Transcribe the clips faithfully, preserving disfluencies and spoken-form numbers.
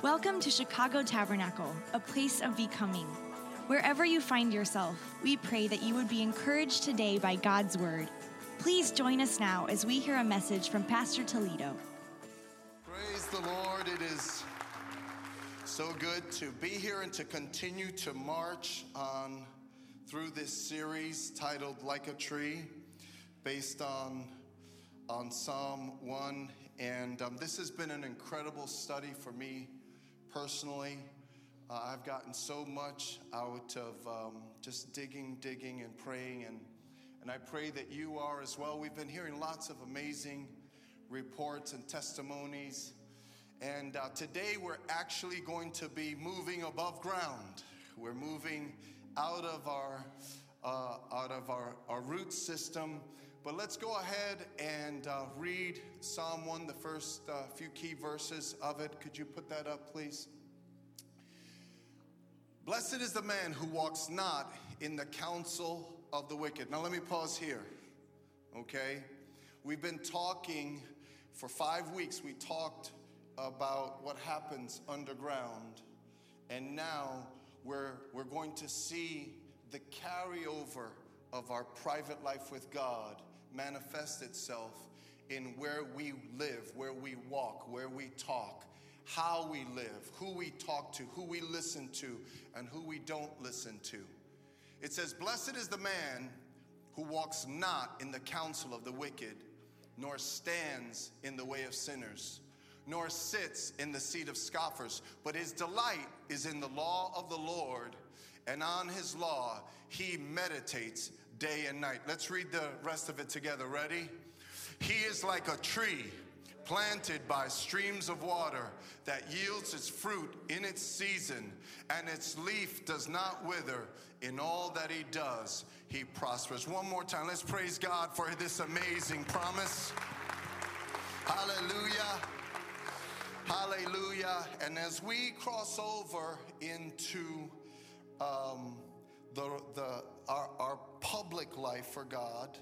Welcome to Chicago Tabernacle, a place of becoming. Wherever you find yourself, we pray that you would be encouraged today by God's word. Please join us now as we hear a message from Pastor Toledo. Praise the Lord. It is so good to be here and to continue to march on through this series titled Like a Tree, based on, on Psalm one. And um, this has been an incredible study for me personally. Uh, I've gotten so much out of um, just digging, digging, and praying. And, and I pray that you are as well. We've been hearing lots of amazing reports and testimonies. And uh, today we're actually going to be moving above ground. We're moving out of our uh, out of our, our root system. But let's go ahead and uh, read Psalm one, the first uh, few key verses of it. Could you put that up, please? Blessed is the man who walks not in the counsel of the wicked. Now let me pause here, okay? We've been talking for five weeks. We talked about what happens underground. And now we're, we're going to see the carryover of our private life with God manifest itself in where we live, where we walk, where we talk, how we live, who we talk to, who we listen to, and who we don't listen to. It says, blessed is the man who walks not in the counsel of the wicked, nor stands in the way of sinners, nor sits in the seat of scoffers, but his delight is in the law of the Lord, and on his law he meditates day and night. Let's read the rest of it together. Ready? He is like a tree planted by streams of water that yields its fruit in its season, and its leaf does not wither. In all that he does, he prospers. One more time. Let's praise God for this amazing promise. Hallelujah. Hallelujah. And as we cross over into um, the, the, our, our public life for God,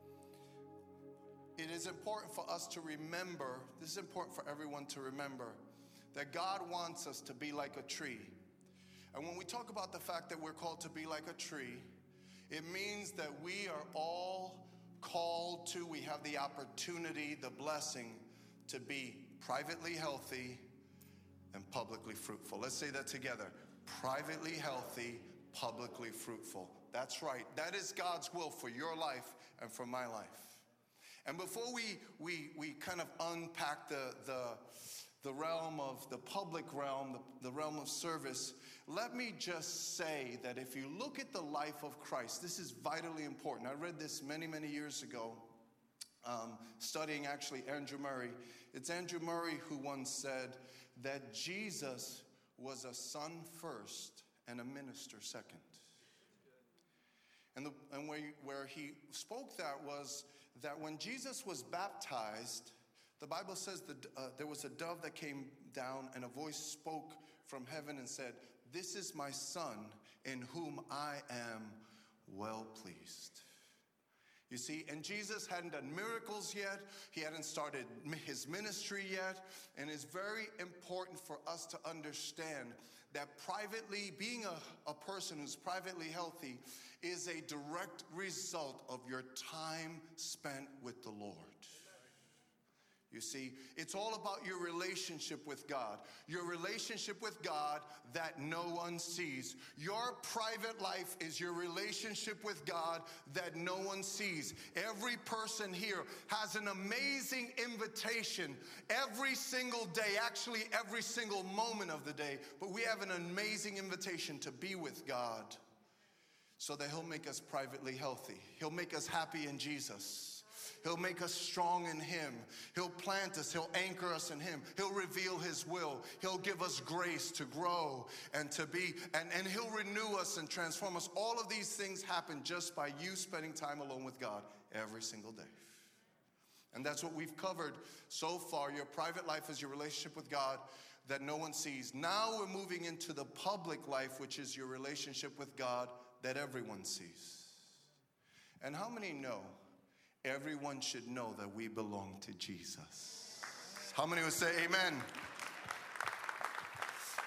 it is important for us to remember, this is important for everyone to remember, that God wants us to be like a tree. And when we talk about the fact that we're called to be like a tree, it means that we are all called to, we have the opportunity, the blessing to be privately healthy and publicly fruitful. Let's say that together. Privately healthy, publicly fruitful. That's right. That is God's will for your life and for my life. And before we we we kind of unpack the the the realm of the public realm, the, the realm of service, let me just say that if you look at the life of Christ, this is vitally important. I read this many, many years ago, um, studying actually Andrew Murray. It's Andrew Murray who once said that Jesus was a son first and a minister second. And, the, and where, where he spoke that was that when Jesus was baptized, the Bible says that uh, there was a dove that came down and a voice spoke from heaven and said, "This is my son in whom I am well pleased." You see, and Jesus hadn't done miracles yet. He hadn't started his ministry yet. And it's very important for us to understand that privately, being a, a person who's privately healthy is a direct result of your time spent with the Lord. You see, it's all about your relationship with God. Your relationship with God that no one sees. Your private life is your relationship with God that no one sees. Every person here has an amazing invitation every single day, actually every single moment of the day. But we have an amazing invitation to be with God so that he'll make us privately healthy. He'll make us happy in Jesus. He'll make us strong in him. He'll plant us. He'll anchor us in him. He'll reveal his will. He'll give us grace to grow and to be, and, and he'll renew us and transform us. All of these things happen just by you spending time alone with God every single day. And that's what we've covered so far. Your private life is your relationship with God that no one sees. Now we're moving into the public life, which is your relationship with God that everyone sees. And how many know everyone should know that we belong to Jesus? How many would say amen?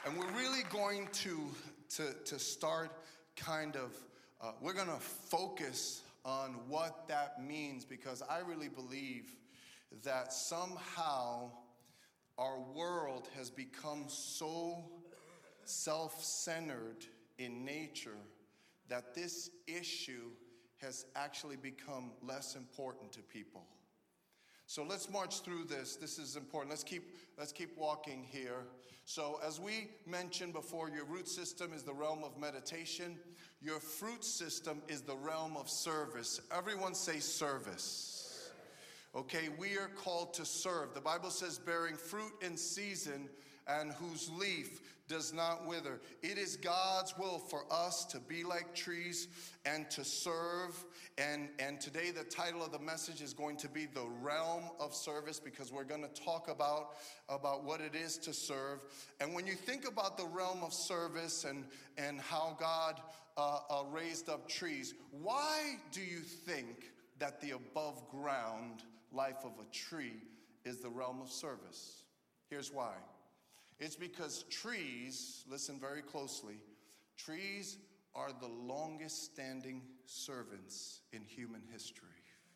And we're really going to, to, to start kind of, uh, we're going to focus on what that means, because I really believe that somehow our world has become so self-centered in nature that this issue has actually become less important to people. So let's march through this. This is important. Let's keep, let's keep walking here. So as we mentioned before, your root system is the realm of meditation. Your fruit system is the realm of service. Everyone say service. Okay, we are called to serve. The Bible says bearing fruit in season and whose leaf does not wither. It is God's will for us to be like trees and to serve. And, and today the title of the message is going to be the realm of service, because we're going to talk about, about what it is to serve. And when you think about the realm of service and, and how God uh, uh, raised up trees, why do you think that the above ground life of a tree is the realm of service? Here's why. It's because trees, listen very closely, trees are the longest standing servants in human history.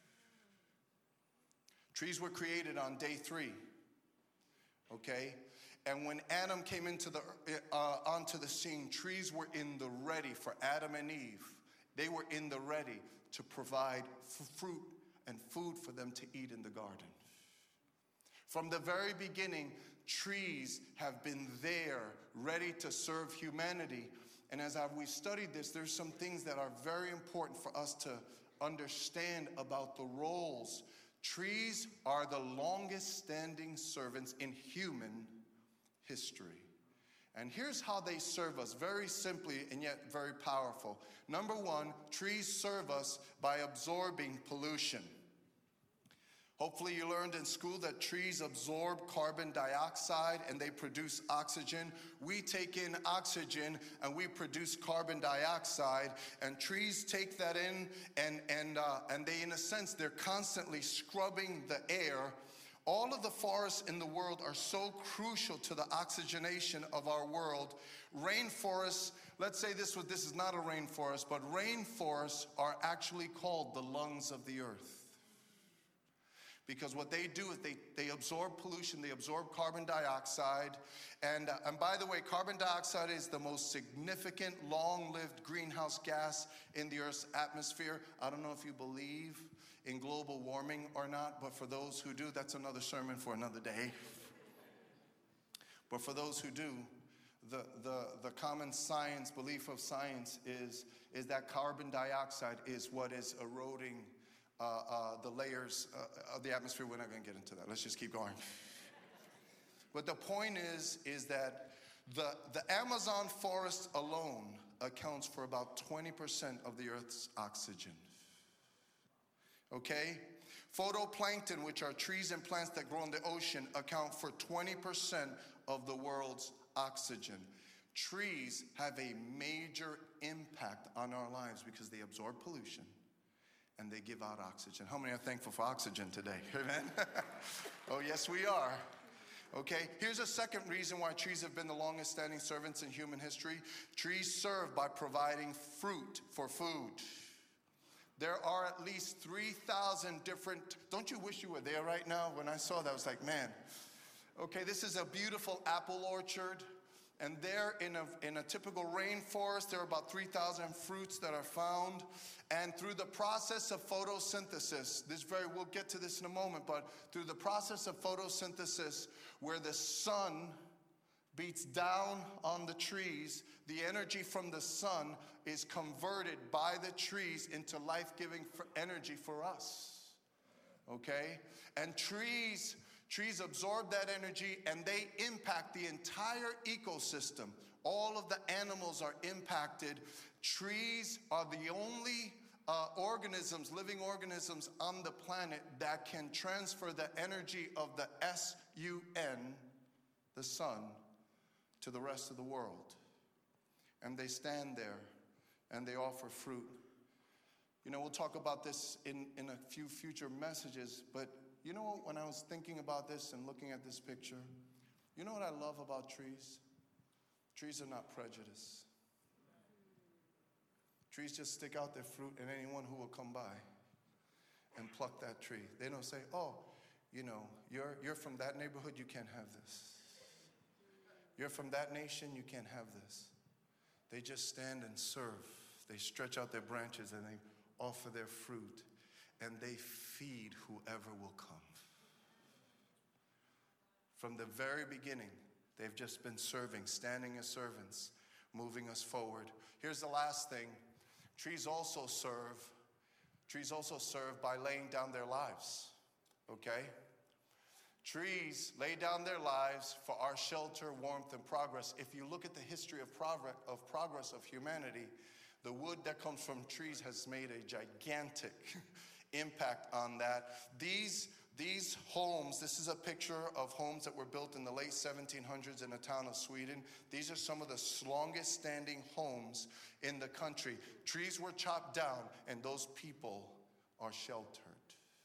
Trees were created on day three, okay? And when Adam came into the, uh, onto the scene, trees were in the ready for Adam and Eve. They were in the ready to provide f- fruit and food for them to eat in the garden. From the very beginning, trees have been there, ready to serve humanity. And as we studied this, there's some things that are very important for us to understand about the roles. Trees are the longest standing servants in human history. And here's how they serve us, very simply and yet very powerful. Number one, trees serve us by absorbing pollution. Hopefully you learned in school that trees absorb carbon dioxide and they produce oxygen. We take in oxygen and we produce carbon dioxide, and trees take that in, and, and, uh, and they, in a sense, they're constantly scrubbing the air. All of the forests in the world are so crucial to the oxygenation of our world. Rainforests, let's say this, was, this is not a rainforest, but rainforests are actually called the lungs of the earth. Because what they do is they, they absorb pollution, they absorb carbon dioxide. And, uh, and by the way, carbon dioxide is the most significant, long-lived greenhouse gas in the Earth's atmosphere. I don't know if you believe in global warming or not, but for those who do, that's another sermon for another day. But for those who do, the, the, the common science, belief of science is, is that carbon dioxide is what is eroding Uh, uh, the layers uh, of the atmosphere. We're not going to get into that. Let's just keep going. But the point is, is that the, the Amazon forest alone accounts for about twenty percent of the Earth's oxygen. Okay? Phytoplankton, which are trees and plants that grow in the ocean, account for twenty percent of the world's oxygen. Trees have a major impact on our lives because they absorb pollution and they give out oxygen. How many are thankful for oxygen today? Amen? Oh, yes, we are. Okay, here's a second reason why trees have been the longest standing servants in human history. Trees serve by providing fruit for food. There are at least three thousand different, don't you wish you were there right now? When I saw that, I was like, man. Okay, this is a beautiful apple orchard. And there in a, in a typical rainforest, there are about three thousand fruits that are found. And through the process of photosynthesis, this very, we'll get to this in a moment, but through the process of photosynthesis, where the sun beats down on the trees, the energy from the sun is converted by the trees into life-giving energy for us. Okay? And trees... Trees absorb that energy and they impact the entire ecosystem. All of the animals are impacted. Trees are the only uh, organisms, living organisms on the planet that can transfer the energy of the S U N, the sun, to the rest of the world. And they stand there and they offer fruit. You know, we'll talk about this in, in a few future messages, but you know, when I was thinking about this and looking at this picture, you know what I love about trees? Trees are not prejudiced. Trees just stick out their fruit, and anyone who will come by and pluck that tree. They don't say, oh, you know, you're, you're from that neighborhood, you can't have this. You're from that nation, you can't have this. They just stand and serve. They stretch out their branches and they offer their fruit, and they feed whoever will come. From the very beginning, they've just been serving, standing as servants, moving us forward. Here's the last thing. Trees also serve, trees also serve by laying down their lives, okay? Trees lay down their lives for our shelter, warmth, and progress. If you look at the history of progress of, progress of humanity, the wood that comes from trees has made a gigantic impact on that. These These homes, this is a picture of homes that were built in the late seventeen hundreds in the town of Sweden. These are some of the longest standing homes in the country. Trees were chopped down, and those people are sheltered.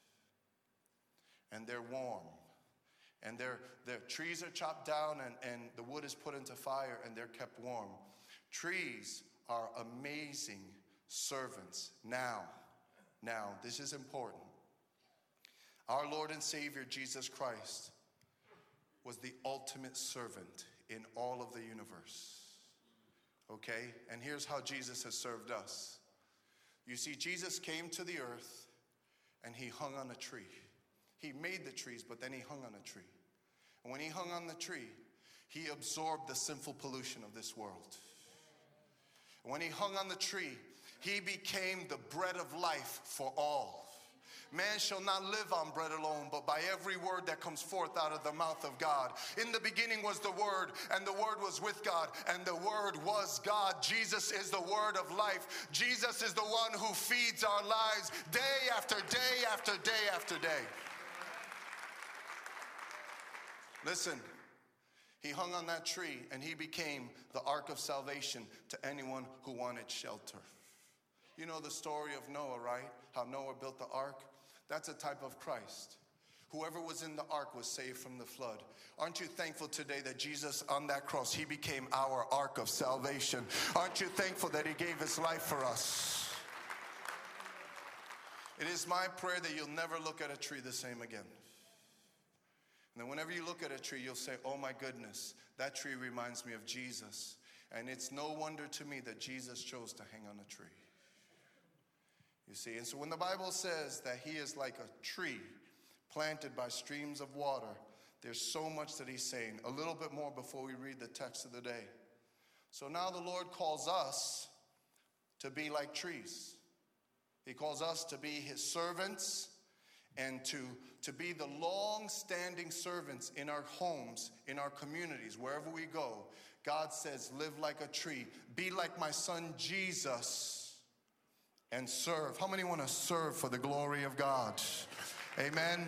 And they're warm. And their, their trees are chopped down, and, and the wood is put into fire, and they're kept warm. Trees are amazing servants. Now, now, this is important. Our Lord and Savior, Jesus Christ, was the ultimate servant in all of the universe. Okay? And here's how Jesus has served us. You see, Jesus came to the earth and he hung on a tree. He made the trees, but then he hung on a tree. And when he hung on the tree, he absorbed the sinful pollution of this world. And when he hung on the tree, he became the bread of life for all. Man shall not live on bread alone, but by every word that comes forth out of the mouth of God. In the beginning was the Word, and the Word was with God, and the Word was God. Jesus is the Word of life. Jesus is the one who feeds our lives day after day after day after day. Listen, he hung on that tree, and he became the ark of salvation to anyone who wanted shelter. You know the story of Noah, right? How Noah built the ark? That's a type of Christ. Whoever was in the ark was saved from the flood. Aren't you thankful today that Jesus on that cross, he became our ark of salvation? Aren't you thankful that he gave his life for us? It is my prayer that you'll never look at a tree the same again. And then whenever you look at a tree, you'll say, oh my goodness, that tree reminds me of Jesus. And it's no wonder to me that Jesus chose to hang on a tree. You see, and so when the Bible says that he is like a tree planted by streams of water, there's so much that he's saying. A little bit more before we read the text of the day. So now the Lord calls us to be like trees. He calls us to be his servants and to, to be the long-standing servants in our homes, in our communities, wherever we go. God says, live like a tree. Be like my son Jesus. And serve. How many want to serve for the glory of God? Amen.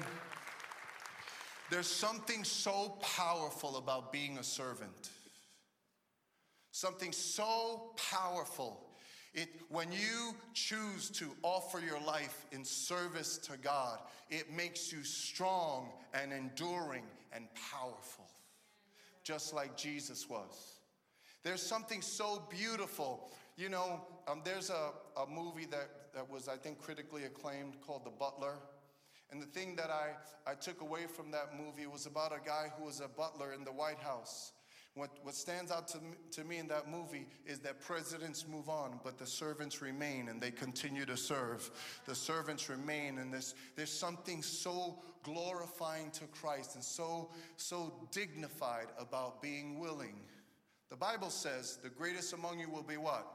There's something so powerful about being a servant. Something so powerful. It, when you choose to offer your life in service to God, it makes you strong and enduring and powerful. Just like Jesus was. There's something so beautiful. You know, um, there's a, a movie that, that was, I think, critically acclaimed called The Butler. And the thing that I, I took away from that movie was about a guy who was a butler in the White House. What, what stands out to me, to me in that movie is that presidents move on, but the servants remain and they continue to serve. The servants remain, and there's, there's something so glorifying to Christ and so, so dignified about being willing. The Bible says the greatest among you will be what?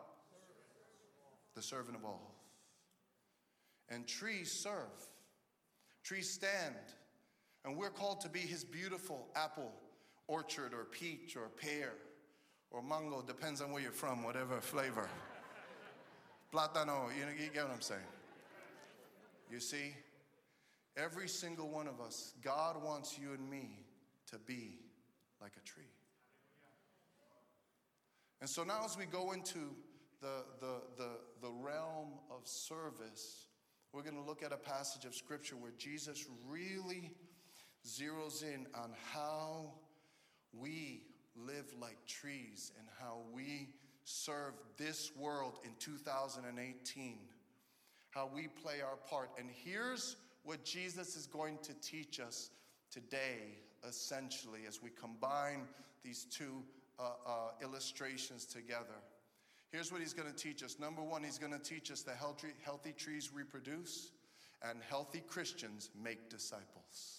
The servant of all. And trees serve. Trees stand. And we're called to be his beautiful apple orchard or peach or pear or mango, depends on where you're from, whatever flavor. Plátano, you know, you get what I'm saying. You see, every single one of us, God wants you and me to be like a tree. And so now as we go into the, the, the, the realm of service, we're going to look at a passage of scripture where Jesus really zeroes in on how we live like trees and how we serve this world in two thousand eighteen, how we play our part. And here's what Jesus is going to teach us today, essentially, as we combine these two uh, uh, illustrations together. Here's what he's going to teach us. Number one, he's going to teach us that healthy, healthy trees reproduce and healthy Christians make disciples.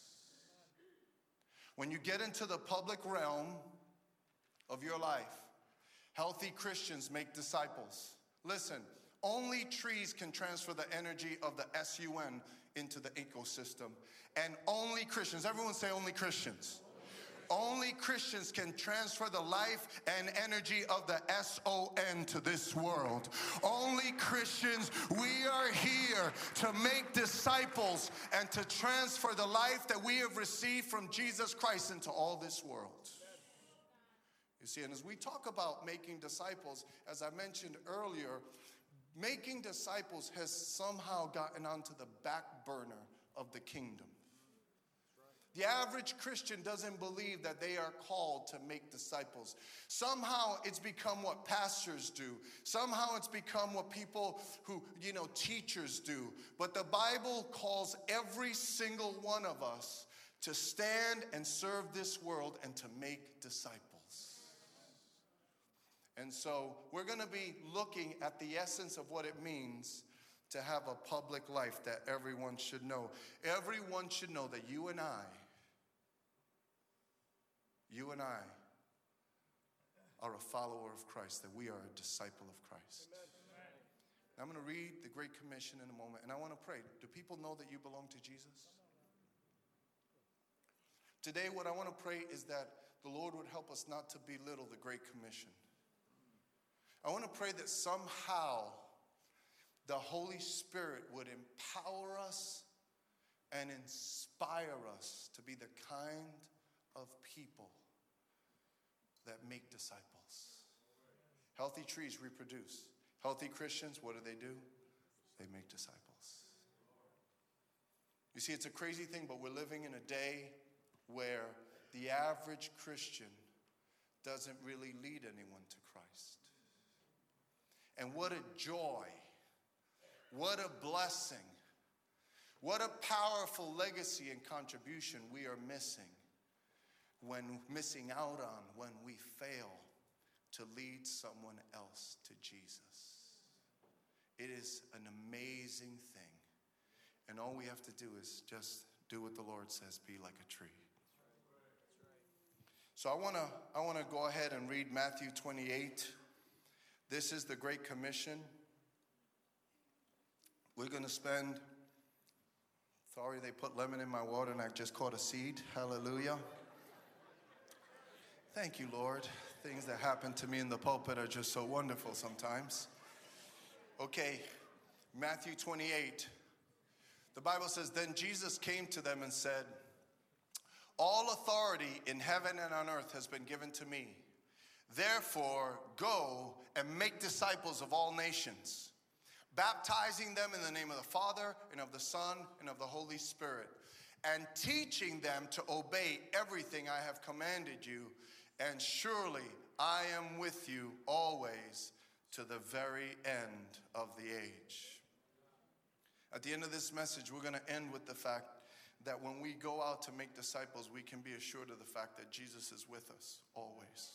When you get into the public realm of your life, healthy Christians make disciples. Listen, only trees can transfer the energy of the S U N into the ecosystem. And only Christians, everyone say only Christians. Only Christians can transfer the life and energy of the S O N to this world. Only Christians, we are here to make disciples and to transfer the life that we have received from Jesus Christ into all this world. You see, and as we talk about making disciples, as I mentioned earlier, making disciples has somehow gotten onto the back burner of the kingdom. The average Christian doesn't believe that they are called to make disciples. Somehow it's become what pastors do. Somehow it's become what people who, you know, teachers do. But the Bible calls every single one of us to stand and serve this world and to make disciples. And so we're going to be looking at the essence of what it means to have a public life that everyone should know. Everyone should know that you and I, you and I are a follower of Christ, that we are a disciple of Christ. Amen. I'm going to read the Great Commission in a moment, and I want to pray. Do people know that you belong to Jesus? Today, what I want to pray is that the Lord would help us not to belittle the Great Commission. I want to pray that somehow the Holy Spirit would empower us and inspire us to be the kind of people that make disciples. Healthy trees reproduce. Healthy Christians, what do they do? They make disciples. You see, it's a crazy thing, but we're living in a day where the average Christian doesn't really lead anyone to Christ. And what a joy, what a blessing, what a powerful legacy and contribution we are missing when missing out on when we fail to lead someone else to Jesus. It is an amazing thing. And all we have to do is just do what the Lord says, be like a tree. So I want to I want to go ahead and read Matthew twenty-eight. This is the Great Commission. We're going to spend, sorry they put lemon in my water and I just caught a seed. Hallelujah. Thank you, Lord. Things that happen to me in the pulpit are just so wonderful sometimes. Okay, Matthew twenty-eight. The Bible says, then Jesus came to them and said, all authority in heaven and on earth has been given to me. Therefore, go and make disciples of all nations, baptizing them in the name of the Father and of the Son and of the Holy Spirit, and teaching them to obey everything I have commanded you. And surely I am with you always to the very end of the age. At the end of this message, we're going to end with the fact that when we go out to make disciples, we can be assured of the fact that Jesus is with us always.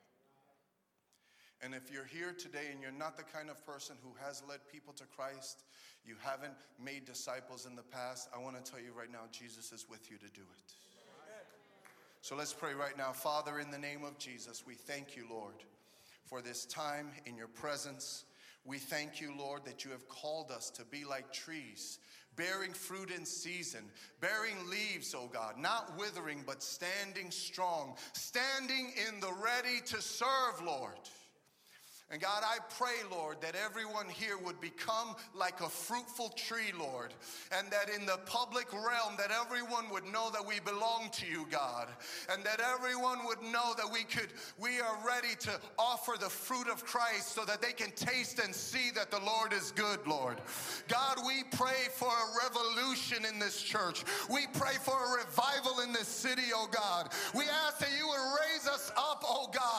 And if you're here today and you're not the kind of person who has led people to Christ, you haven't made disciples in the past, I want to tell you right now, Jesus is with you to do it. So let's pray right now. Father, in the name of Jesus, we thank you, Lord, for this time in your presence. We thank you, Lord, that you have called us to be like trees, bearing fruit in season, bearing leaves, oh God, not withering, but standing strong, standing in the ready to serve, Lord. And God, I pray, Lord, that everyone here would become like a fruitful tree, Lord, and that in the public realm that everyone would know that we belong to you, God, and that everyone would know that we could, we are ready to offer the fruit of Christ so that they can taste and see that the Lord is good, Lord. God, we pray for a revolution in this church. We pray for a revival in this city, oh God. We ask that you would raise us up, oh God,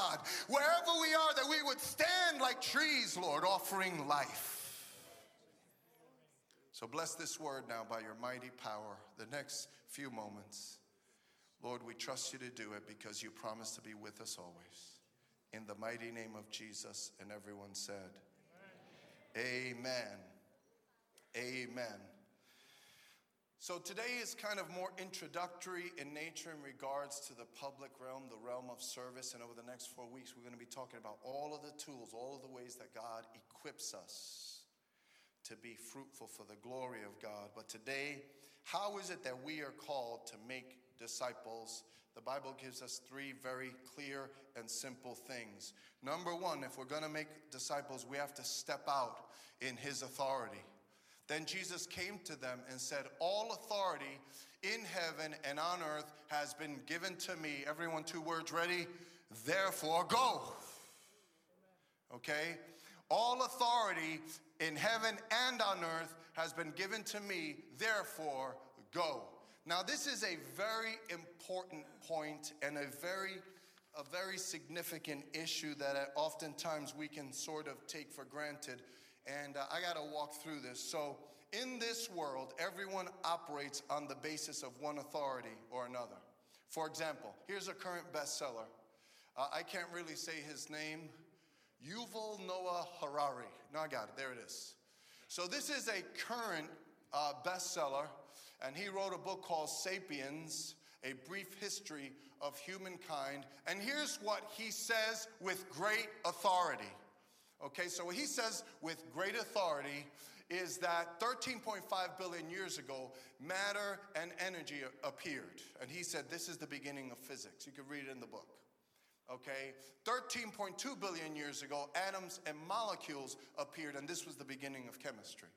like trees, Lord, offering life. So bless this word now by your mighty power the next few moments. Lord, we trust you to do it because you promise to be with us always. In the mighty name of Jesus, and everyone said, amen. Amen. Amen. So today is kind of more introductory in nature in regards to the public realm, the realm of service. And over the next four weeks, we're going to be talking about all of the tools, all of the ways that God equips us to be fruitful for the glory of God. But today, how is it that we are called to make disciples? The Bible gives us three very clear and simple things. Number one, if we're going to make disciples, we have to step out in his authority. Then Jesus came to them and said, all authority in heaven and on earth has been given to me. Everyone, two words, ready? Therefore, go. Okay? All authority in heaven and on earth has been given to me. Therefore, go. Now, this is a very important point and a very, a very significant issue that oftentimes we can sort of take for granted. And uh, I got to walk through this. So in this world, everyone operates on the basis of one authority or another. For example, here's a current bestseller. Uh, I can't really say his name. Yuval Noah Harari. No, I got it. There it is. So this is a current uh, bestseller, and he wrote a book called Sapiens, A Brief History of Humankind. And here's what he says with great authority. Okay, so what he says with great authority is that thirteen point five billion years ago, matter and energy appeared. And he said this is the beginning of physics. You can read it in the book. Okay, thirteen point two billion years ago, atoms and molecules appeared, and this was the beginning of chemistry.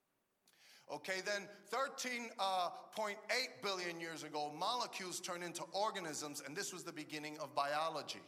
Okay, then thirteen point eight billion years ago, molecules turned into organisms, and this was the beginning of biology.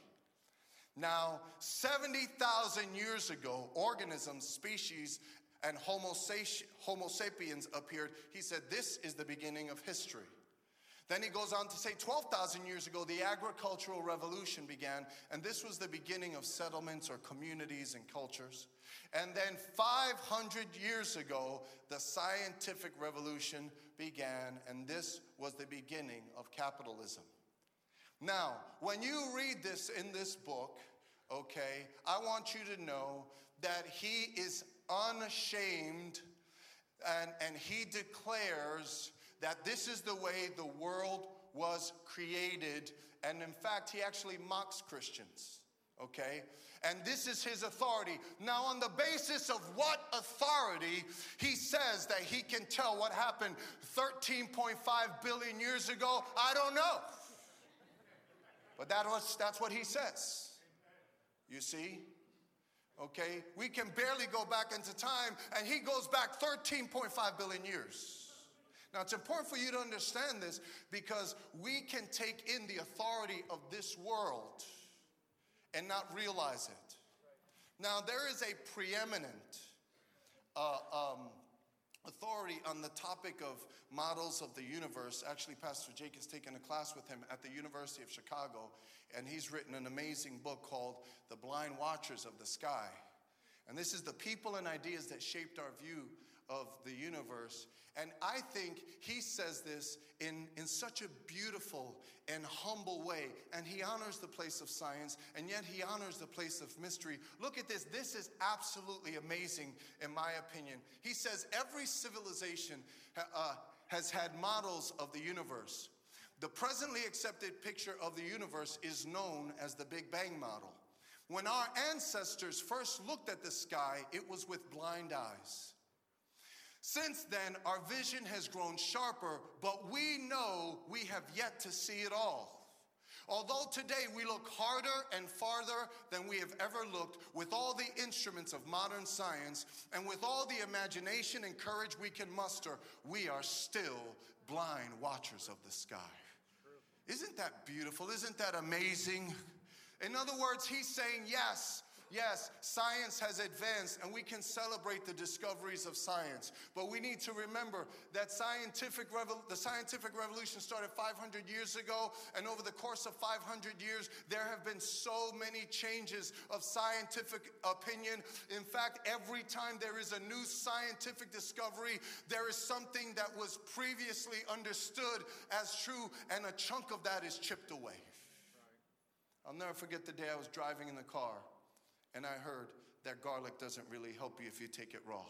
Now, seventy thousand years ago, organisms, species, and Homo sapiens appeared. He said, this is the beginning of history. Then he goes on to say, twelve thousand years ago, the agricultural revolution began, and this was the beginning of settlements or communities and cultures. And then five hundred years ago, the scientific revolution began, and this was the beginning of capitalism. Now, when you read this in this book, okay, I want you to know that he is unashamed and, and he declares that this is the way the world was created. And in fact, he actually mocks Christians, okay? And this is his authority. Now, on the basis of what authority he says that he can tell what happened thirteen point five billion years ago, I don't know. But that was, that's what he says. You see? Okay? We can barely go back into time, and he goes back thirteen point five billion years. Now, it's important for you to understand this because we can take in the authority of this world and not realize it. Now, there is a preeminent uh, um, authority on the topic of models of the universe. Actually, Pastor Jake has taken a class with him at the University of Chicago, and he's written an amazing book called The Blind Watchers of the Sky. And this is the people and ideas that shaped our view of the universe. And I think he says this in, in such a beautiful and humble way. And he honors the place of science, and yet he honors the place of mystery. Look at this. This is absolutely amazing, in my opinion. He says every civilization uh, has had models of the universe. The presently accepted picture of the universe is known as the Big Bang model. When our ancestors first looked at the sky, it was with blind eyes. Since then, our vision has grown sharper, but we know we have yet to see it all. Although today we look harder and farther than we have ever looked with all the instruments of modern science and with all the imagination and courage we can muster, we are still blind watchers of the sky. Isn't that beautiful? Isn't that amazing? In other words, he's saying, yes, Yes, science has advanced and we can celebrate the discoveries of science. But we need to remember that scientific revol- the scientific revolution started five hundred years ago. And over the course of five hundred years, there have been so many changes of scientific opinion. In fact, every time there is a new scientific discovery, there is something that was previously understood as true, and a chunk of that is chipped away. I'll never forget the day I was driving in the car and I heard that garlic doesn't really help you if you take it raw.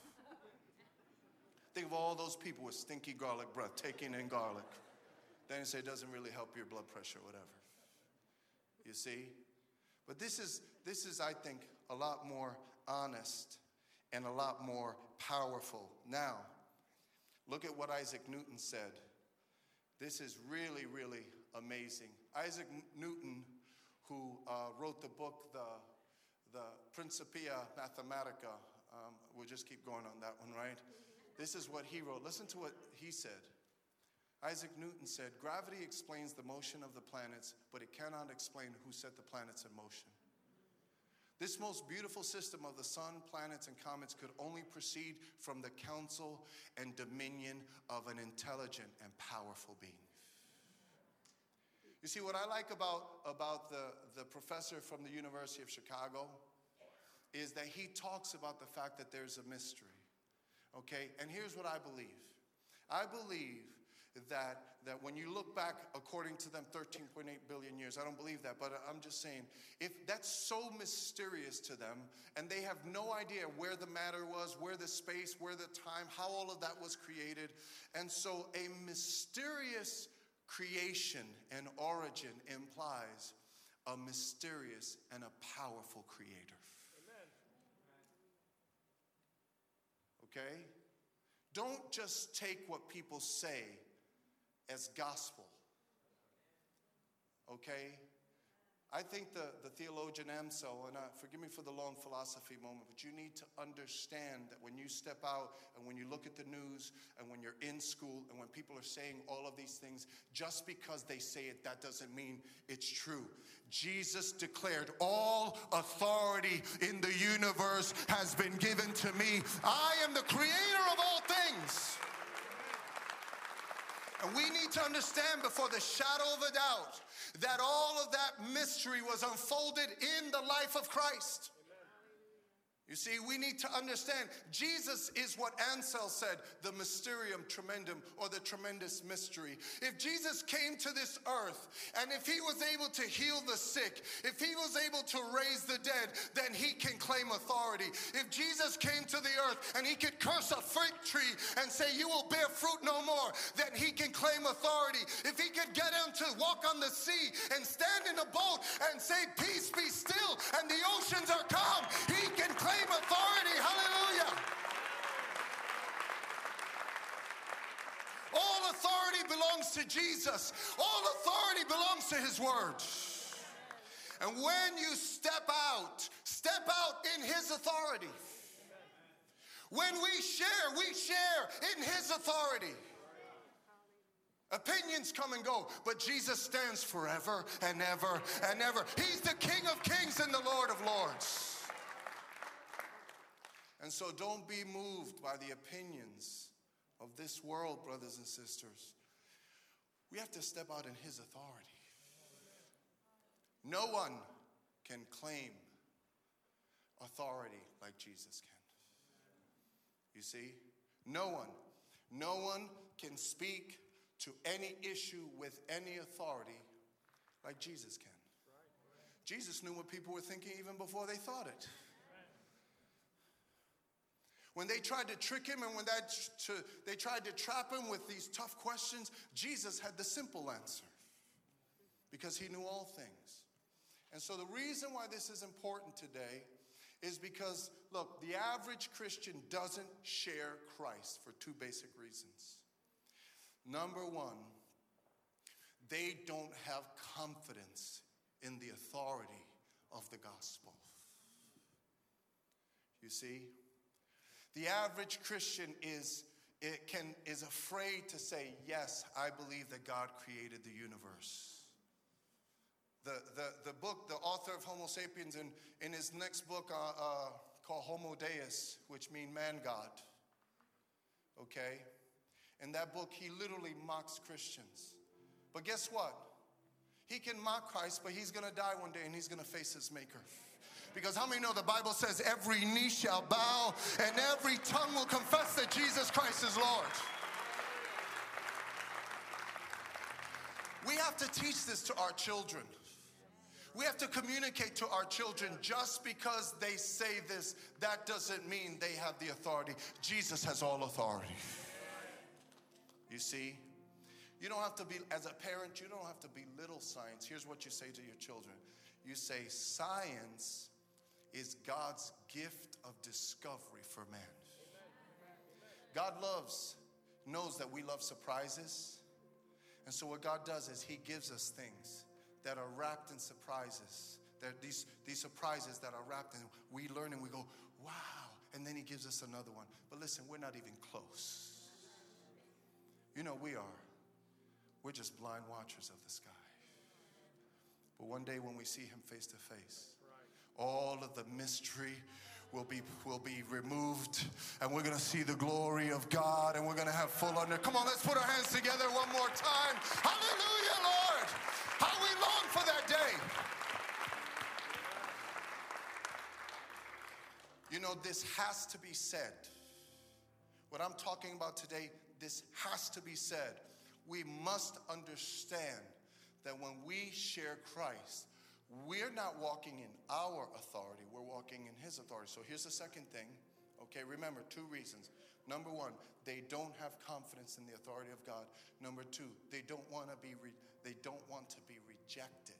Think of all those people with stinky garlic breath taking in garlic. Then you say it doesn't really help your blood pressure, whatever. You see? But this is, this is, I think, a lot more honest and a lot more powerful. Now, look at what Isaac Newton said. This is really, really amazing. Isaac Newton, who uh, wrote the book, the, the Principia Mathematica. Um, we'll just keep going on that one, right? This is what he wrote. Listen to what he said. Isaac Newton said, "Gravity explains the motion of the planets, but it cannot explain who set the planets in motion. This most beautiful system of the sun, planets, and comets could only proceed from the counsel and dominion of an intelligent and powerful being." You see, what I like about, about the, the professor from the University of Chicago is that he talks about the fact that there's a mystery. Okay? And here's what I believe. I believe that, that when you look back, according to them, thirteen point eight billion years, I don't believe that, but I'm just saying, if that's so mysterious to them, and they have no idea where the matter was, where the space, where the time, how all of that was created, and so a mysterious creation and origin implies a mysterious and a powerful creator. Amen. Okay? Don't just take what people say as gospel. Okay? I think the, the theologian Ansel, and uh, forgive me for the long philosophy moment, but you need to understand that when you step out and when you look at the news and when you're in school and when people are saying all of these things, just because they say it, that doesn't mean it's true. Jesus declared, "All authority in the universe has been given to me. I am the creator of all things." And we need to understand before the shadow of a doubt that all of that mystery was unfolded in the life of Christ. You see, we need to understand Jesus is what Ansel said, the mysterium tremendum, or the tremendous mystery. If Jesus came to this earth and if he was able to heal the sick, if he was able to raise the dead, then he can claim authority. If Jesus came to the earth and he could curse a fig tree and say, "You will bear fruit no more," then he can claim authority. If he could get him to walk on the sea and stand in a boat and say, "Peace, be still," and the oceans are calm, he can claim authority. Hallelujah. All authority belongs to Jesus. All authority belongs to his word. And when you step out, step out in his authority. When we share, we share in his authority. Opinions come and go, but Jesus stands forever and ever and ever. He's the King of kings and the Lord of lords. And so don't be moved by the opinions of this world, brothers and sisters. We have to step out in his authority. No one can claim authority like Jesus can. You see? No one. No one can speak to any issue with any authority like Jesus can. Jesus knew what people were thinking even before they thought it. When they tried to trick him and when that, to, they tried to trap him with these tough questions, Jesus had the simple answer because he knew all things. And so the reason why this is important today is because, look, the average Christian doesn't share Christ for two basic reasons. Number one, they don't have confidence in the authority of the gospel. You see? The average Christian is, it can, is afraid to say, "Yes, I believe that God created the universe." the, the, the book, the author of Homo sapiens, in, in his next book uh, uh, called Homo Deus, which means man God. Okay? In that book, he literally mocks Christians. But guess what? He can mock Christ, but he's going to die one day and he's going to face his maker. Because how many know the Bible says every knee shall bow and every tongue will confess that Jesus Christ is Lord? We have to teach this to our children. We have to communicate to our children, just because they say this, that doesn't mean they have the authority. Jesus has all authority. You see? You don't have to be, as a parent, you don't have to belittle science. Here's what you say to your children. You say, science is God's gift of discovery for man. God loves, knows that we love surprises. And so what God does is he gives us things that are wrapped in surprises. That these, these surprises that are wrapped in, we learn and we go, wow. And then he gives us another one. But listen, we're not even close. You know, we are. We're just blind watchers of the sky. But one day when we see him face to face, all of the mystery will be will be removed, and we're going to see the glory of God, and we're going to have full under. Come on, let's put our hands together one more time. Hallelujah, Lord. How we long for that day. You know, this has to be said. What I'm talking about today, this has to be said. We must understand that when we share Christ, we're not walking in our authority, we're walking in his authority. So here's the second thing. Okay, remember, two reasons. Number one, they don't have confidence in the authority of God. Number two, they don't want to be re- they don't want to be rejected.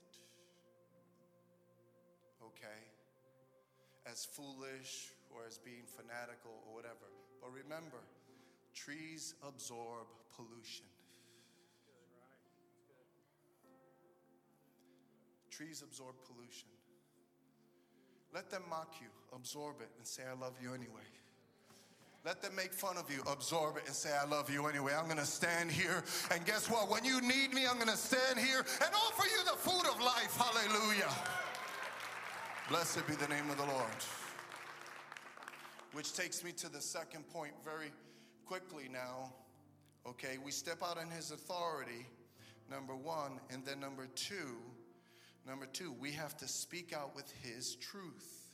Okay? As foolish or as being fanatical or whatever. But remember, trees absorb pollution. Trees absorb pollution. Let them mock you, absorb it, and say, I love you anyway. Let them make fun of you, absorb it, and say, I love you anyway. I'm going to stand here, and guess what? When you need me, I'm going to stand here and offer you the food of life. Hallelujah. Blessed be the name of the Lord. Which takes me to the second point very quickly now. Okay, we step out in his authority, number one, and then number two, Number two, we have to speak out with his truth.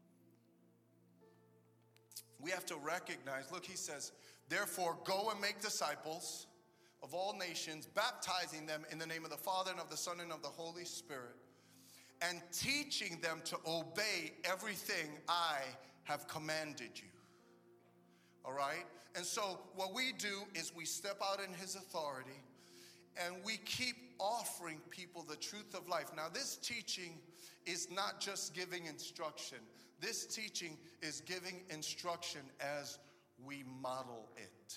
We have to recognize, look, he says, therefore go and make disciples of all nations, baptizing them in the name of the Father and of the Son and of the Holy Spirit, and teaching them to obey everything I have commanded you. All right? And so what we do is we step out in his authority, and we keep offering people the truth of life. Now, this teaching is not just giving instruction. This teaching is giving instruction as we model it.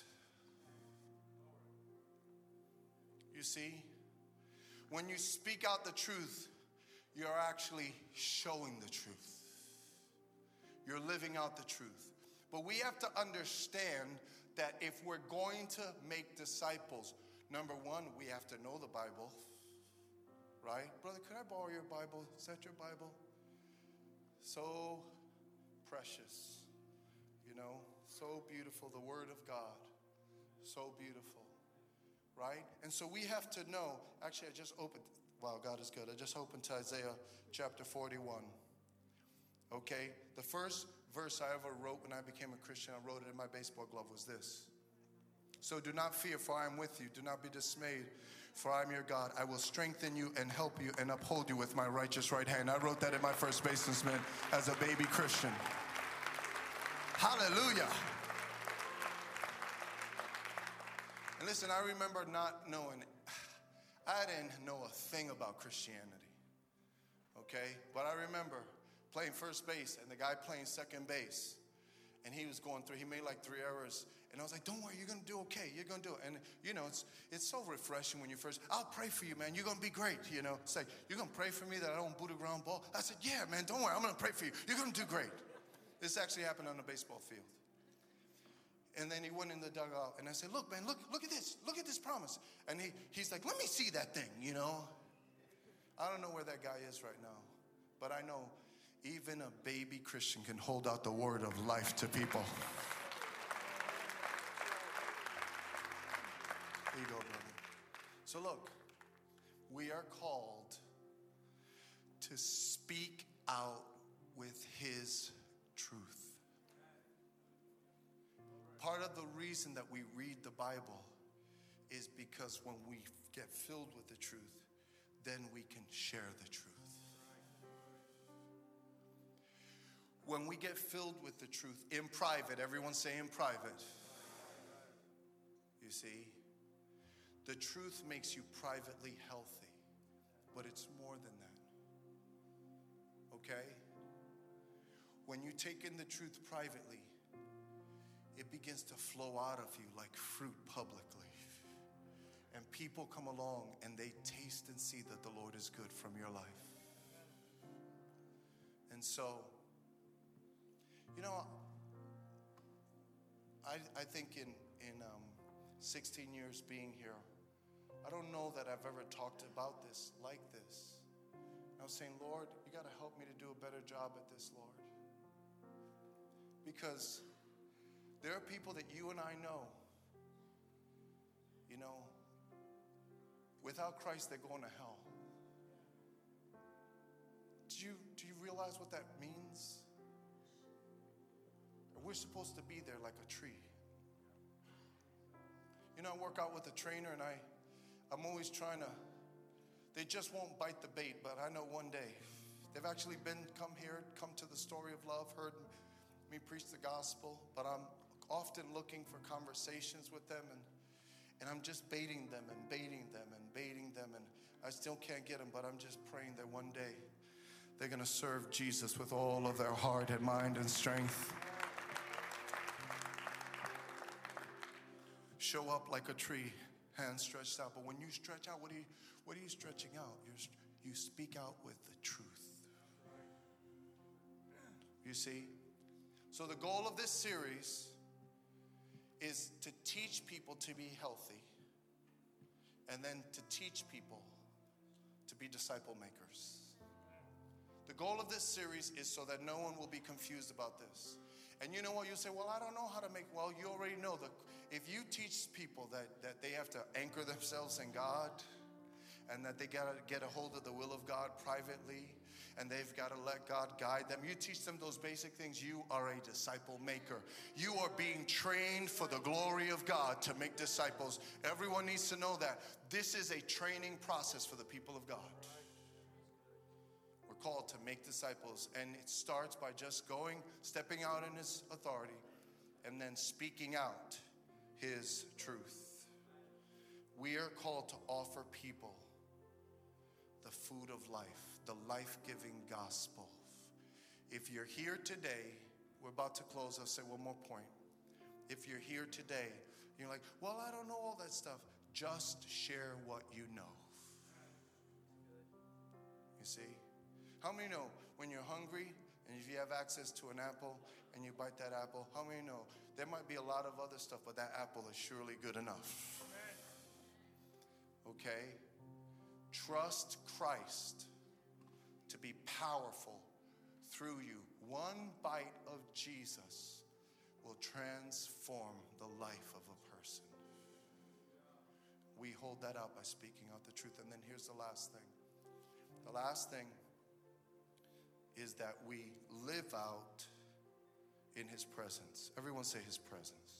You see, when you speak out the truth, you're actually showing the truth. You're living out the truth. But we have to understand that if we're going to make disciples, number one, we have to know the Bible, right? Brother, could I borrow your Bible? Is that your Bible? So precious, you know, so beautiful, the Word of God, so beautiful, right? And so we have to know, actually I just opened, wow, God is good. I just opened to Isaiah chapter forty-one, okay? The first verse I ever wrote when I became a Christian, I wrote it in my baseball glove, was this. So do not fear, for I am with you. Do not be dismayed, for I am your God. I will strengthen you and help you and uphold you with my righteous right hand. I wrote that in my first baseman's mitt as a baby Christian. Hallelujah. And listen, I remember not knowing, I didn't know a thing about Christianity, okay? But I remember playing first base and the guy playing second base, and he was going through, he made like three errors. And I was like, don't worry, you're going to do okay. You're going to do it. And, you know, it's it's so refreshing when you first, I'll pray for you, man. You're going to be great, you know. It's like, you're going to pray for me that I don't boot a ground ball? I said, yeah, man, don't worry. I'm going to pray for you. You're going to do great. This actually happened on a baseball field. And then he went in the dugout, and I said, look, man, look look at this. Look at this promise. And he he's like, let me see that thing, you know. I don't know where that guy is right now, but I know even a baby Christian can hold out the word of life to people. There you go, brother. So look, we are called to speak out with his truth. Part of the reason that we read the Bible is because when we get filled with the truth, then we can share the truth. When we get filled with the truth in private, everyone say in private. You see, the truth makes you privately healthy, but it's more than that. Okay? When you take in the truth privately, it begins to flow out of you like fruit publicly. And people come along and they taste and see that the Lord is good from your life. And so, you know, I, I think in, in um, sixteen years being here, I don't know that I've ever talked about this like this. I was saying, Lord, you got to help me to do a better job at this, Lord. Because there are people that you and I know, you know, without Christ, they're going to hell. Do you, do you realize what that means? We're supposed to be there like a tree. You know, I work out with a trainer, and I, I'm always trying to, they just won't bite the bait, but I know one day, they've actually been, come here, come to the story of love, heard me preach the gospel, but I'm often looking for conversations with them, and, and I'm just baiting them and baiting them and baiting them, and I still can't get them, but I'm just praying that one day they're going to serve Jesus with all of their heart and mind and strength. Show up like a tree, hands stretched out. But when you stretch out, what are you, what are you stretching out? You're, you speak out with the truth. You see? So the goal of this series is to teach people to be healthy, and then to teach people to be disciple makers. The goal of this series is so that no one will be confused about this. And you know what? You say, well, I don't know how to make, well, you already know that if you teach people that, that they have to anchor themselves in God, and that they got to get a hold of the will of God privately, and they've got to let God guide them. You teach them those basic things, you are a disciple maker. You are being trained for the glory of God to make disciples. Everyone needs to know that. This is a training process for the people of God. We're called to make disciples, and it starts by just going, stepping out in his authority, and then speaking out his truth. We are called to offer people the food of life, the life-giving gospel. If you're here today, we're about to close. I'll say one more point. If you're here today, you're like, well, I don't know all that stuff. Just share what you know. You see? How many know when you're hungry and if you have access to an apple and you bite that apple, how many know there might be a lot of other stuff, but that apple is surely good enough? Okay? Trust Christ to be powerful through you. One bite of Jesus will transform the life of a person. We hold that out by speaking out the truth. And then here's the last thing. The last thing is that we live out in his presence. Everyone say his presence.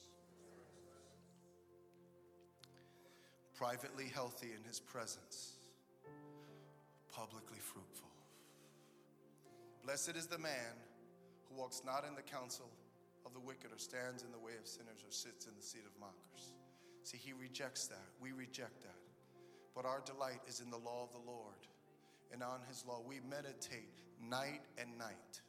Privately healthy in his presence. Publicly fruitful. Blessed is the man who walks not in the counsel of the wicked, or stands in the way of sinners, or sits in the seat of mockers. See, he rejects that. We reject that. But our delight is in the law of the Lord. And on his law we meditate night and night.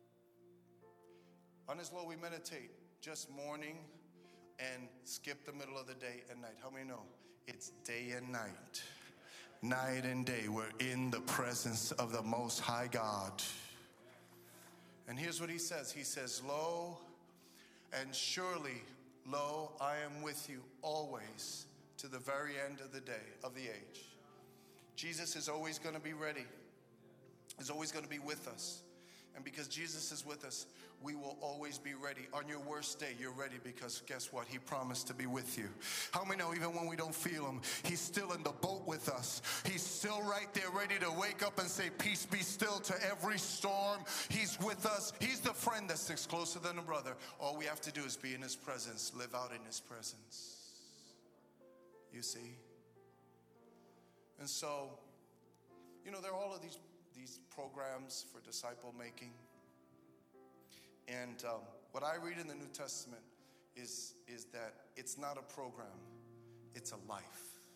On his law we meditate just morning and skip the middle of the day and night. How many know? It's day and night. Night and day, we're in the presence of the Most High God. And here's what he says. He says, lo, and surely, lo, I am with you always to the very end of the day, of the age. Jesus is always going to be ready. He's always going to be with us. And because Jesus is with us, we will always be ready. On your worst day, you're ready because guess what? He promised to be with you. How many know even when we don't feel him, he's still in the boat with us. He's still right there ready to wake up and say, peace be still to every storm. He's with us. He's the friend that sticks closer than a brother. All we have to do is be in his presence, live out in his presence. You see? And so, you know, there are all of these, these programs for disciple making. And um, what I read in the New Testament is, is that it's not a program, it's a life.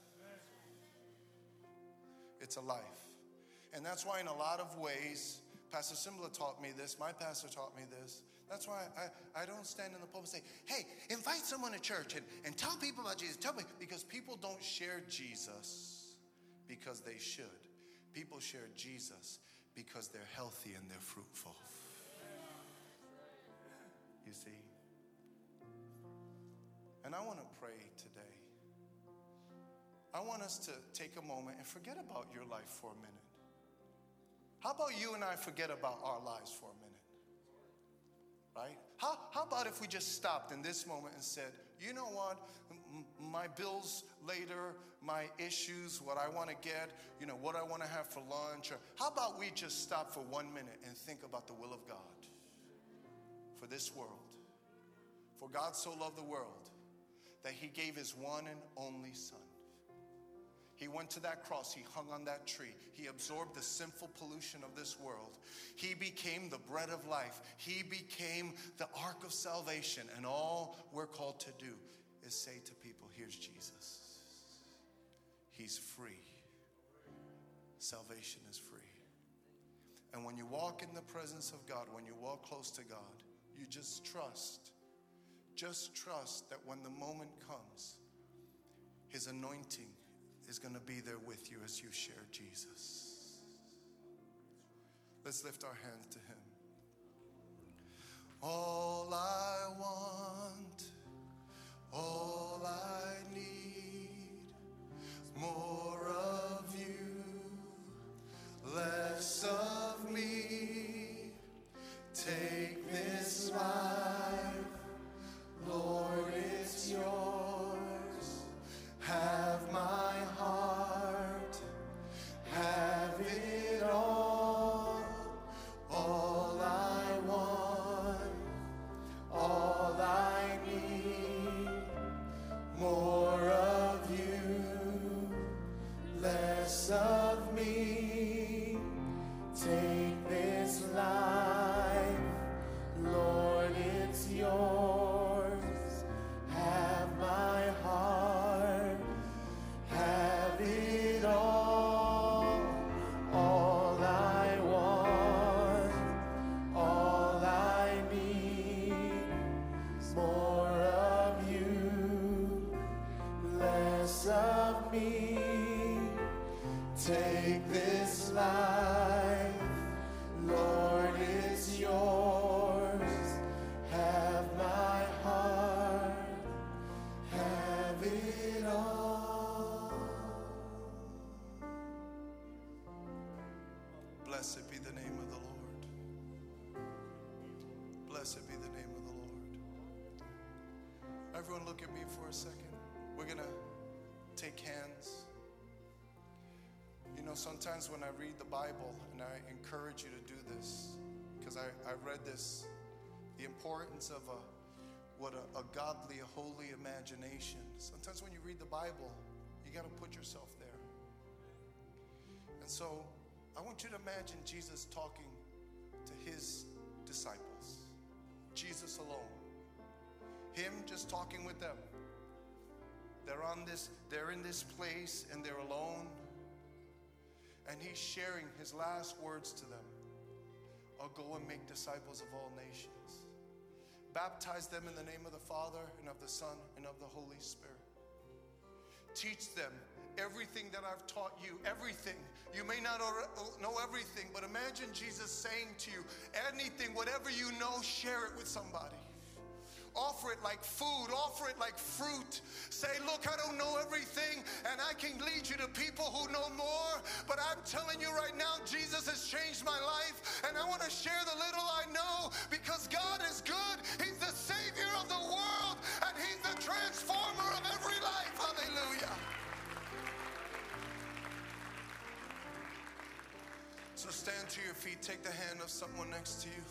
It's a life. And that's why in a lot of ways, Pastor Simbla taught me this, my pastor taught me this. That's why I, I don't stand in the pulpit and say, hey, invite someone to church and, and tell people about Jesus. Tell me, because people don't share Jesus because they should. People share Jesus because they're healthy and they're fruitful. You see? And I want to pray today. I want us to take a moment and forget about your life for a minute. How about you and I forget about our lives for a minute? Right? How, how about if we just stopped in this moment and said, you know what, M- my bills later, my issues, what I want to get, you know, what I want to have for lunch, or how about we just stop for one minute and think about the will of God for this world? For God so loved the world that he gave his one and only son. He went to that cross, he hung on that tree, he absorbed the sinful pollution of this world. He became the bread of life. He became the ark of salvation. And all we're called to do is say to people, here's Jesus. He's free. Salvation is free. And when you walk in the presence of God, when you walk close to God, you just trust. Just trust that when the moment comes, his anointing is going to be there with you as you share Jesus. Let's lift our hands to him. All I want, all I need, more of you, less of me. Take this life, Lord, it's yours. Have my heart, have it all. All I want, all I need, more of you, less of me. Take this life, Lord, it's yours. Have my heart, have it all. All I want, all I need, more of you, less of me. Take this life, Lord, it's yours. Have my heart, have it all. Blessed be the name of the Lord. Blessed be the name of the Lord. Everyone look at me for a second. We're going to take hands. You know, sometimes when I read the Bible, and I encourage you to do this, because I, I read this, the importance of a what a, a godly, a holy imagination. Sometimes when you read the Bible, you got to put yourself there. And so I want you to imagine Jesus talking to his disciples. Jesus alone. Him just talking with them. They're on this, they're in this place and they're alone. And he's sharing his last words to them. I'll go and make disciples of all nations. Baptize them in the name of the Father and of the Son and of the Holy Spirit. Teach them everything that I've taught you, everything. You may not know everything, but imagine Jesus saying to you, anything, whatever you know, share it with somebody. Offer it like food. Offer it like fruit. Say, look, I don't know everything, and I can lead you to people who know more, but I'm telling you right now, Jesus has changed my life, and I want to share the little I know, because God is good. He's the Savior of the world, and He's the transformer of every life. Hallelujah. So stand to your feet. Take the hand of someone next to you.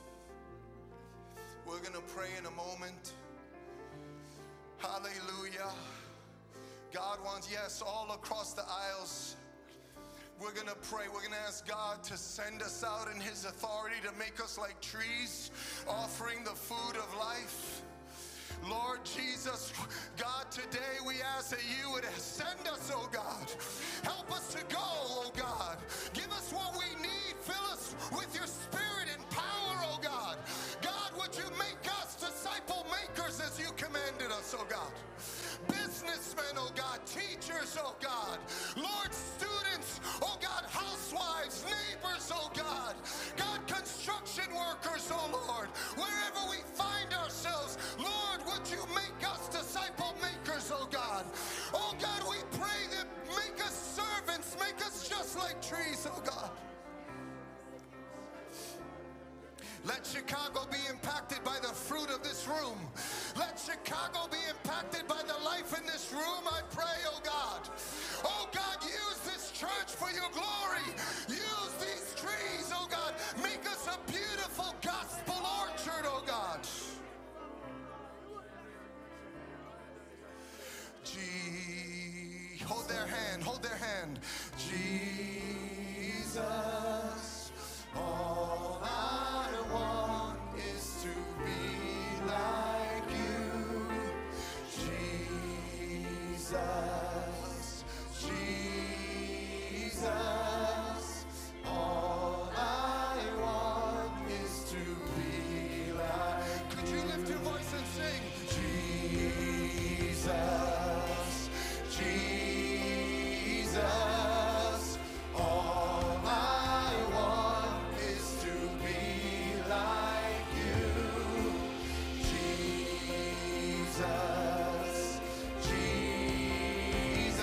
We're going to pray in a moment. Hallelujah. God wants, yes, all across the aisles. We're going to pray. We're going to ask God to send us out in His authority to make us like trees, offering the food of life. Lord Jesus, God, today we ask that you would send us, oh God. Help us to go, oh God. Give us what we need. Fill us with your spirit and power, oh God. God, would you make us disciple makers as you commanded us, oh God. Businessmen, oh God. Teachers, oh God. Lord, students, oh God. Housewives, neighbors, oh God. God, construction workers, oh Lord. Wherever we find ourselves, Lord, would you make us disciple makers, oh God. Oh God, we pray that make us servants, make us just like trees, oh God. Let Chicago be impacted by the fruit of this room. Let Chicago be impacted by the life in this room, I pray, oh God. Oh God, use this church for your glory. Use these trees, oh God. Make us a beautiful gospel orchard, oh God. Gee, hold their hand, hold their hand. Jesus, all I want is to be like you. Jesus, Jesus, all I want is to be like. Could you lift your voice and sing? Jesus, Jesus, all I want is to be like you. Jesus, Jesus,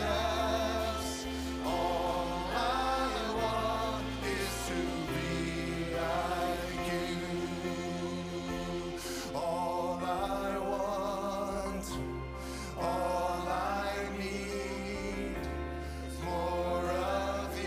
all I want is to be like you. All I want, all I need, more of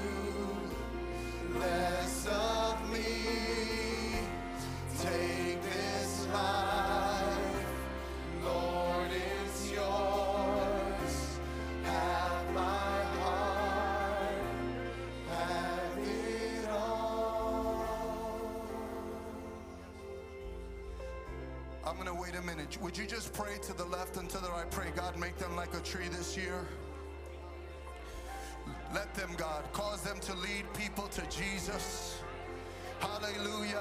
you, less of me. Take this life, Lord, it's yours. Have my heart, have it all. I'm going to wait a minute. Would you just pray to the left and to the right? Pray, God, make them like a tree this year. Let them, God, cause them to lead people to Jesus. Hallelujah.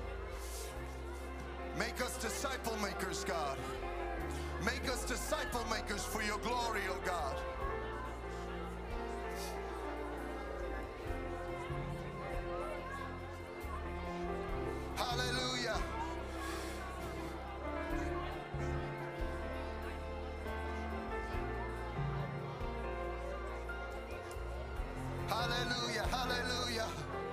Make us disciple makers, God. Make us disciple makers for your glory, oh God. Hallelujah. Hallelujah, hallelujah.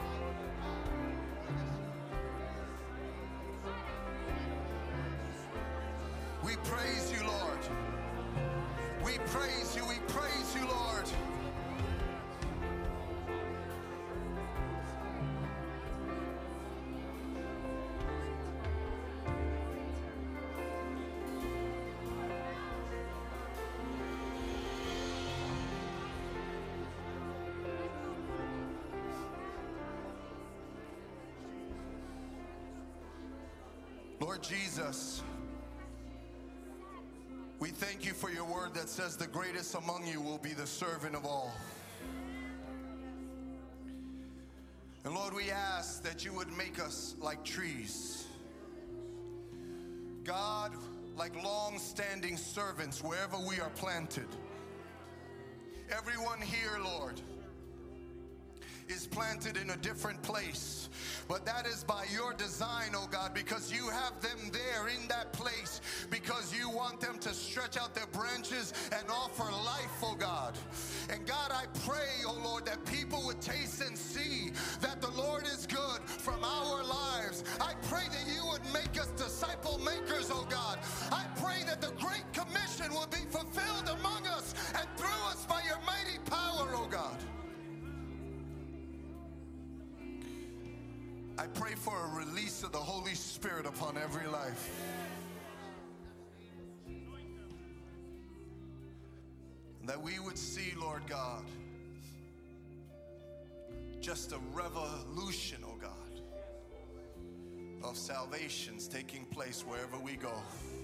We praise you, Lord. We praise you, we praise you, Lord. Lord Jesus, we thank you for your word that says the greatest among you will be the servant of all. And Lord, we ask that you would make us like trees. God, like long-standing servants wherever we are planted. Everyone here, Lord, is planted in a different place. But that is by your design, oh God, because you have them there in that place, because you want them to stretch out their branches and offer life, oh God. And God, I pray, oh Lord, that people would taste and see that the Lord is good from our lives. I pray that you would make us disciple makers, oh God. I pray that the Great Commission will be fulfilled among us and through us by your mighty power, oh God. I pray for a release of the Holy Spirit upon every life. That we would see, Lord God, just a revolution, oh God, of salvations taking place wherever we go.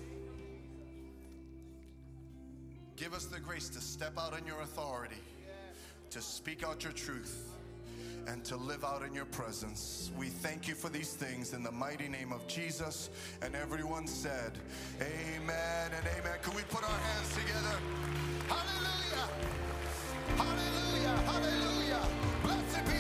Give us the grace to step out in your authority, to speak out your truth, and to live out in your presence. We thank you for these things in the mighty name of Jesus. And everyone said, amen and amen. Can we put our hands together? Hallelujah! Hallelujah! Hallelujah! Blessed be